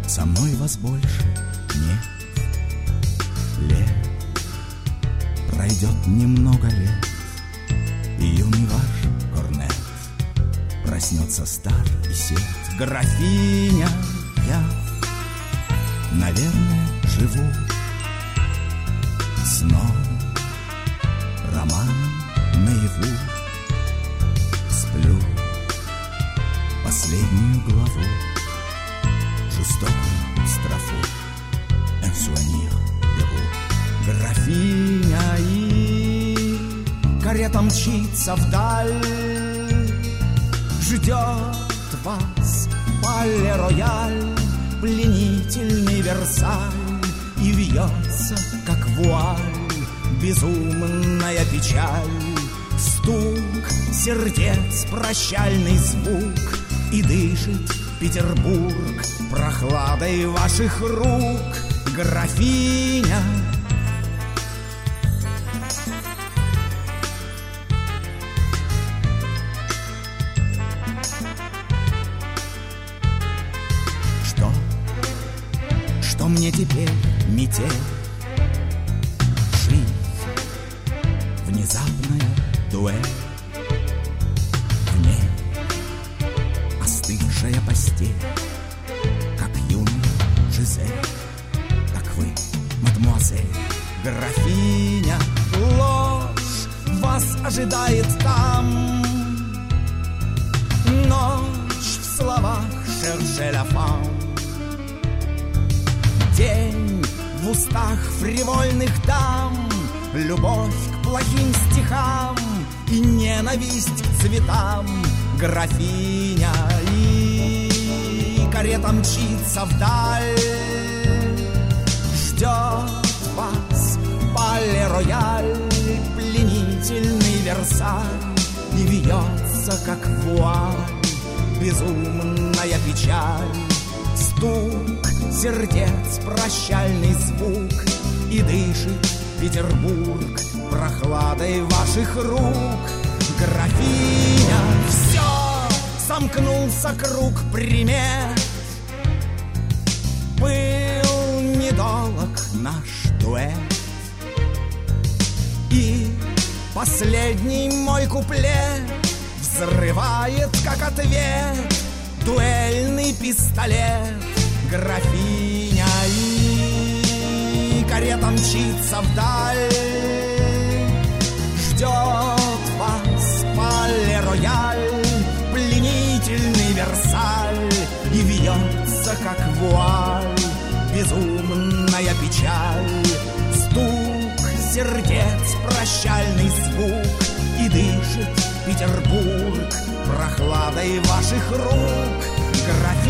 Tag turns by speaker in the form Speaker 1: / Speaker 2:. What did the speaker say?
Speaker 1: Со мной вас больше нет лет. Пройдет немного лет, и юный ваш корнет проснется стар и сед. Графиня, я, наверное, живу сном, романом наяву. Сплю последнюю главу, жестокую строфу «Энсуанир беру». Графиня, и карета мчится вдаль, ждет вас Пале-Рояль, пленительный Версаль, и вьется, как вуаль, безумная печаль. Стук сердец, прощальный звук, и дышит Петербург прохладой ваших рук. Графиня, что мне теперь метель? Жизнь, внезапная дуэль, в ней остывшая постель, как юный Жизель, как вы, мадемуазель. Графиня, ложь вас ожидает там, ночь в словах «Шерше ля фам», день в устах фривольных дам, любовь к плохим стихам и ненависть к цветам. Графиня, и карета мчится вдаль, ждет вас Пале-Рояль, пленительный Версаль, и вьется, как вуаль, безумная печаль. Стук сердец, прощальный звук, и дышит Петербург прохладой ваших рук. Графиня, все, сомкнулся круг примет, был недолг наш дуэт, и последний мой куплет взрывает, как ответ, дуэльный пистолет. Графиня, и карета мчится вдаль, ждет вас Пале-Рояль, пленительный Версаль, и вьется, как вуаль, безумная печаль. Стук сердец, прощальный звук, и дышит Петербург прохладой ваших рук. Графиня,